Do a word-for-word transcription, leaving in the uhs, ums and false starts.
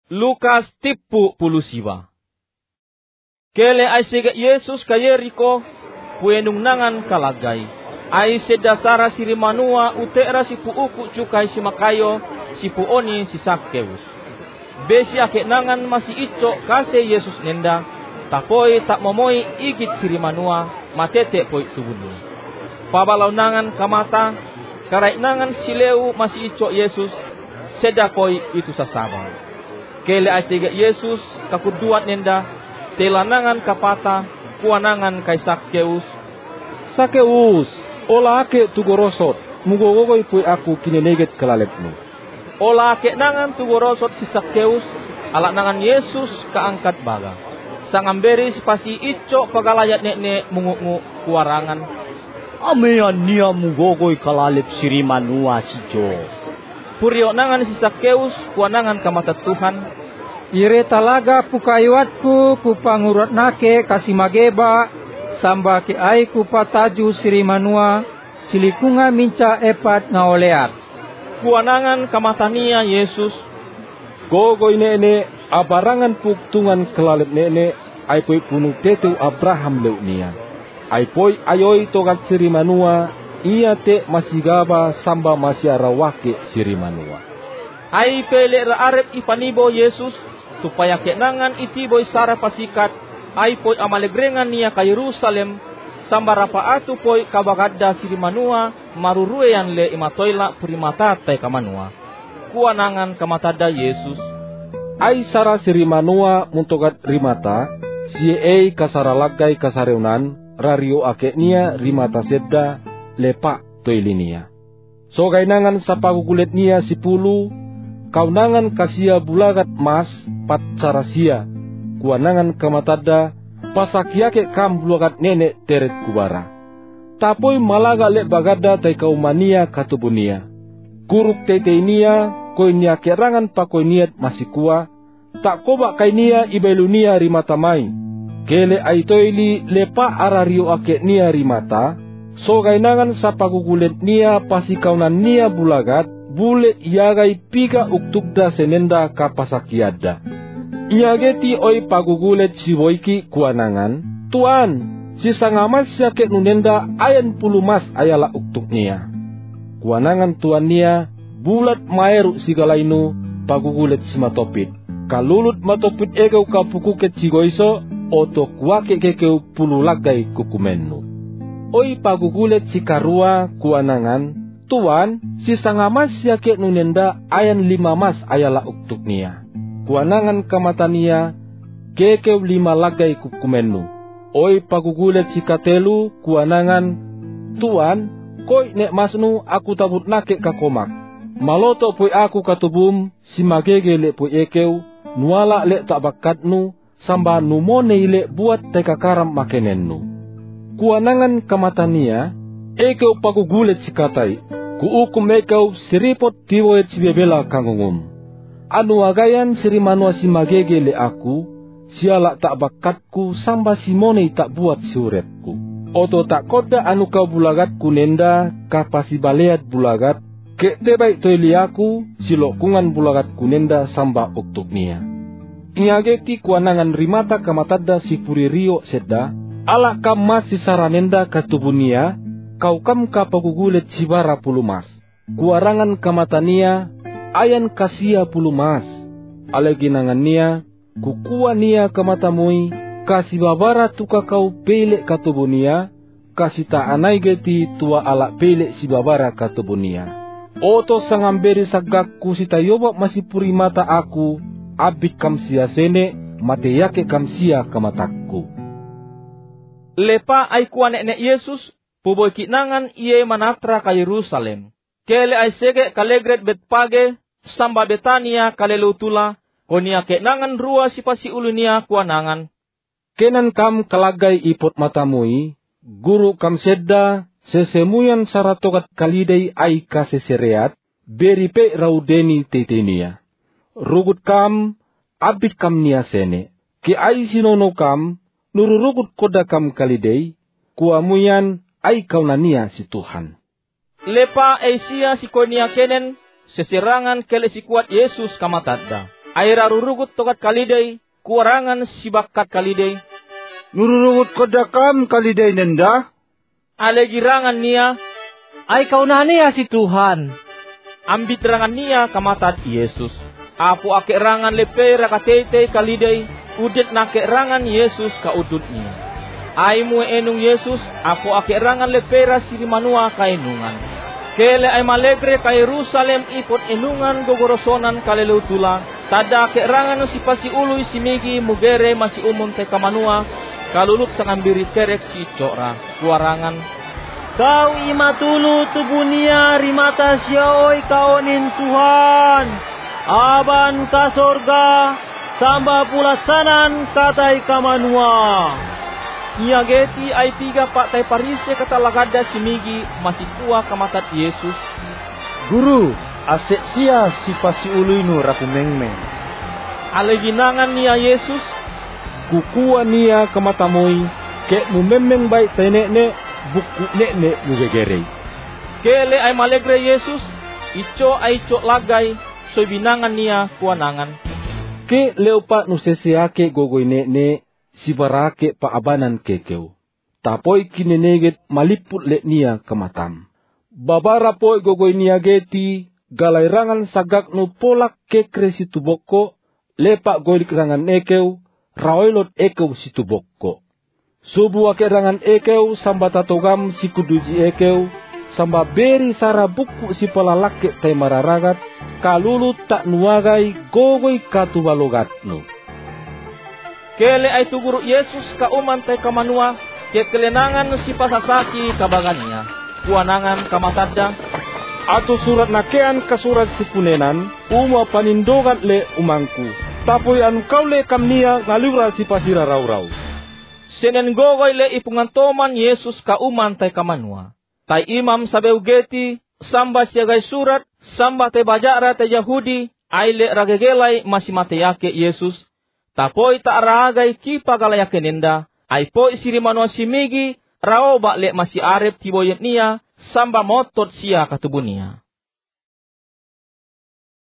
Lukas tipu puluh siwa. Kele ay sige Yesus ka Yeriko, puenung nangan kalagay. Ay sedasara si Rimanua utera si puuku cukay si Makayo, si puoni si Sakkeus. Besi ake nangan masi ico kase Yesus nenda, tapoy tak momoy igit si Rimanua, matete poy tubunu. Pabalaw nangan kamata, karay nangan sileu masi ico Yesus, sedapoy itu sasabaw. Kele ay sige Yesus kakuduan nenda, telanangan kapata, kuanangan kay Sakkeus. Sakkeus, ola ake tugorosot, mugogogoy poy aku kineneget kalalipno. Ola ake nangan tugorosot si Sakkeus, alak nangan Yesus kaangkat baga. Sangamberi si pasi ico pagalayat nek mungu kuarangan. Amean niya mugogoy kalalip si Rimanua si Jo. Purio nangan si Sakkeus, kuanangan kamata Tuhan. Ire talaga pukaiwatku kupangurat nake kasih mageba, samba ke ay kupataju si Rimanua, silikunga minca epat nga oleat. Kuanangan kamatania Yesus. Gogoy nene, abarangan puktungan kelalip nene, ay poy punung tetu Abraham leu niya. Ay poy ayoy togat si Rimanua, iya te masigaba samba masiarawake si Rimanua. Ay pele raarep ipanibo Yesus, supaya kenangan itiboy sara pasikat, ay poy amalegrengan niya ka Yerusalem, samba rapaatu poy kabagadda si Rimanua, marurueyan le imatoyla primata tay kamanua. Kuanangan kamatada Yesus. Ay sara si Rimanua muntogat rimata, si ei kasaralagay kasareunan, rario ake niya rimata sedda, lepa toilinia. So kainangan sa pagugulit niya si pulu, kaunangan kasia bulagat mas pat carasia, kuanangan kamatada pasakiake kam bulagat nenek teret kubara. Tapoy malaga le bagada tay kaumania katubunia. Kuruk tete nia koy nia kerangan pakoy niat masih kuah, tak kobak kay nia ibailunia rimata mai. Kele aitoili lepa arario ake nia rimata, so kainangan sa pagugulit nia pasikaunan nia bulagat, bule iagay pika uktugda senenda kapasakiada. Iageti oi pagugulet si boiki kuanangan, Tuan, si sangamas siya ke nunenda ayan puluh mas ayala uktuk niya. Kuanangan tuan niya, bulat maeru si galainu pagugulet si matopit. Kalulut matopit egaw kapukuket si goiso, oto kuake kekeu puluh lagay kukumennu. Oi pagugulet si karua kuanangan, Tuan, si sangamas siya ke nunenda ayan lima mas ayala uktuk niya. Kuanangan kamata niya, kekew lima lagay kukumennu. Oi pagugulet si katelu, kuanangan, Tuan, koy nek masnu aku tabut nake kakomak. Maloto poy aku katubum, si magege le poy ekew, nuala le tak bakatnu, samba numone ile buat tekakaram makenennu. Kuanangan kamata niya, ekew pagugulet si katay, kuukum ekew siripot tiwoet si bebela kangungum. Anu agayan si Rimanua si magege le aku, siala tak bakatku samba simone tak buat suretku. Oto tak koda anu kau bulagatku nenda kapasi baleat bulagat, ke tebai toili aku silokungan bulagatku nenda samba uktuk niya. Iageti kuanangan rimata kamatada si puririo sedda, ala kam masih saranenda katubunia, kau kam kapagugulet si bara puluh mas. Kuarangan kamatania, ayan kasia puluh mas. Alagi nangan niya, kukua niya kamatamui, kasi babara tuka kau pele katubunia, kasi ta anay geti tua ala pele si babara katubunia. Oto sangamberi sagakku si tayoba masih puri mata aku, abik kamsia sene, mateyake kamsia kamatakku. Lepa ay kuanek nek Yesus, puboy kinangan iye manatra ka Yerusalem. Kele ay sege kalegret betpage, samba Betania kalelutula, konia kenangan rua si pasi ulunia kuanangan. Kenan kam kalagay ipot matamui, guru kam sedda, sesemuyan saratogat kalidai ay kasesereat, beripe raudeni tetenia. Rugut kam, abit kam niya sene, ki ay sinono kam, nururugut koda kam kalidai, kuamuyan ay kaunania si Tuhan. Lepa ay siya si konia kenen, seserangan kele si kuat Yesus kamatadda. Ay rarurugut tokat kaliday, kuarangan sibakat kaliday. Nururugut kodakam kaliday nenda. Alegirangan niya, ay kaunani ya si Tuhan. ambit rangan niya kamatad Yesus. Apo ake rangan lepera katete kaliday, udet nake rangan Yesus kaudut niya. Ay mo enung Yesus, apo ake rangan lepera sirimanua kainungan. Kele ay malegre ka Jerusalem ipot enungan gogorosonan kalelutula. Tada ake rangan si pasiuluy simigi mugere masi umon te kamanua. Kalulut sang ambiri terek si cora kuarangan. Kau imatulu tubunia rimata siaoy kaonin Tuhan. Aban ka sorga, samba pulasanan katai kamanua. Nia geti ay tiga pak tay parise katalagada simigi masih tua kamatat Yesus. Guru, asek sia si pasiuluy nu rapumengmeng. Aleginangan niya Yesus, Kukua niya kamatamoy, ke mumemeng bay tenekne, buku nekne mugegere. Kele ay malegre Yesus, ico ay ico lagay, so binangan niya kuanangan. Ke leopa nusesiake gogoy nekne, sibarake paabanan kekeu. Tapoy kineneget maliput le niya kamatam. Babara poy gogoy niya geti, galairangan sagak nu polak kekre situboko, lepak goylik rangan ekeu, raoilot ekeu situboko. Subu ake rangan ekeu samba tatogam si kuduji ekeu, samba beri sara buku si pelalake tay mararagat, kalulu tak nuagai gogoy katubalogatnu. Kele ay tuguru Yesus ka uman tay kamanua, ke kelenangan si pasasaki kabagannya, kuanangan kamatadda. Ato surat nakean kasurat si kunenan, uma panindogat le umangku. Tapoy anu kau le kamnia ngalura si pasira raw-raw. Senen gogoy le ipungantoman Yesus ka uman tay kamanua. Tay imam sabeu geti, samba siagay surat, samba tay bajara tay Yahudi, ay le ragegelay masimateyake Yesus. Tapoy ta aragay kipa galayake nenda, ay po isirimanua simigi, rao ba le masi arep tiboyet niya, samba motot siya katubun niya.